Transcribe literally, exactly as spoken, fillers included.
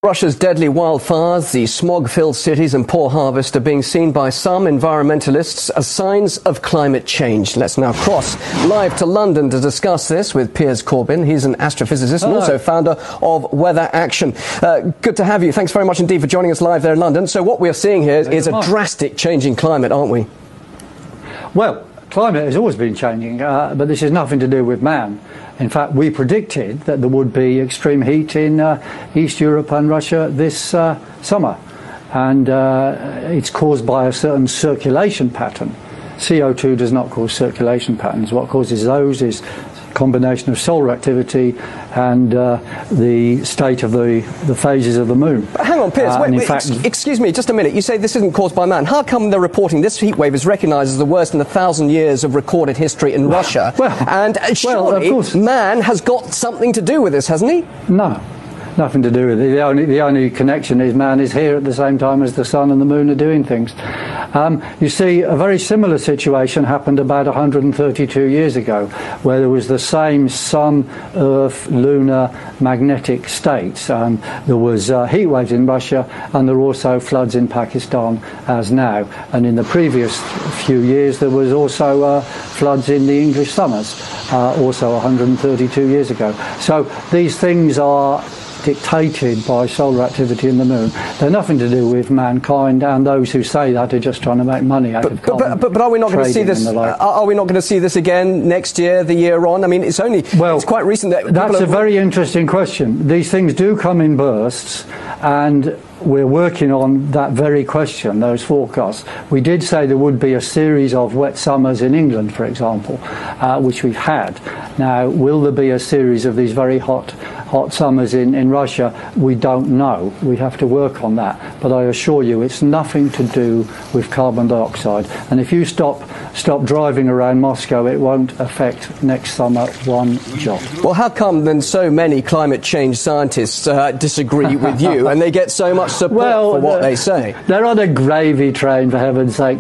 Russia's deadly wildfires, the smog-filled cities and poor harvest are being seen by some environmentalists as signs of climate change. Let's now cross live to London to discuss this with Piers Corbyn. He's an astrophysicist and also founder of Weather Action. Uh, good to have you. Thanks very much indeed for joining us live there in London. So what we're seeing here is, is a drastic change in climate, aren't we? Well, climate has always been changing, uh, but this has nothing to do with man. In fact, we predicted that there would be extreme heat in uh, East Europe and Russia this uh, summer. And uh, it's caused by a certain circulation pattern. C O two does not cause circulation patterns. What causes those is a combination of solar activity and uh, the state of the, the phases of the moon. But hang on, Piers, uh, wait, wait, fact, ex excuse me, just a minute. You say this isn't caused by man. How come they're reporting this heat wave is recognised as the worst in a thousand years of recorded history in Russia? Well, and uh, surely well, of course. man has got something to do with this, hasn't he? No. Nothing to do with it. The only, the only connection is man is here at the same time as the sun and the moon are doing things. Um, you see, a very similar situation happened about one hundred thirty-two years ago, where there was the same sun, earth, lunar, magnetic states. Um, there was uh, heat waves in Russia, and there were also floods in Pakistan as now. And in the previous few years, there was also uh, floods in the English summers, uh, also one hundred thirty-two years ago. So these things are dictated by solar activity in the moon. They're nothing to do with mankind, and those who say that are just trying to make money out but, of carbon. But, but, but are we not going to see this? Like. Are we not going to see this again next year, the year on? I mean, it's only well, it's quite recent that that's are, a very interesting question. These things do come in bursts, and we're working on that very question, those forecasts. We did say there would be a series of wet summers in England, for example, uh, which we've had. Now, will there be a series of these very hot hot summers in, in Russia? We don't know. We have to work on that. But I assure you, it's nothing to do with carbon dioxide. And if you stop stop driving around Moscow, it won't affect next summer one jot. Well, how come then so many climate change scientists uh, disagree with you and they get so much support well, for what they say? They're on a gravy train, for heaven's sake.